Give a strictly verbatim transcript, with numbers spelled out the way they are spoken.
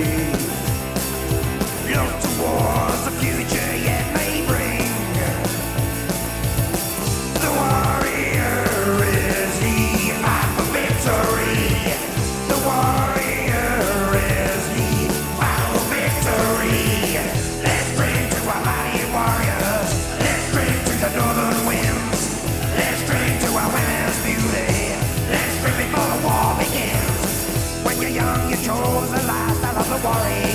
Look towards the future yet may bring. The warrior is he, fight for victory. The warrior is he, fight for victory. Let's drink to our mighty warriors. Let's drink to the northern winds. Let's drink to our women's beauty. Let's drink before the war begins. When you're young, you chose the lifestyle of the warrior.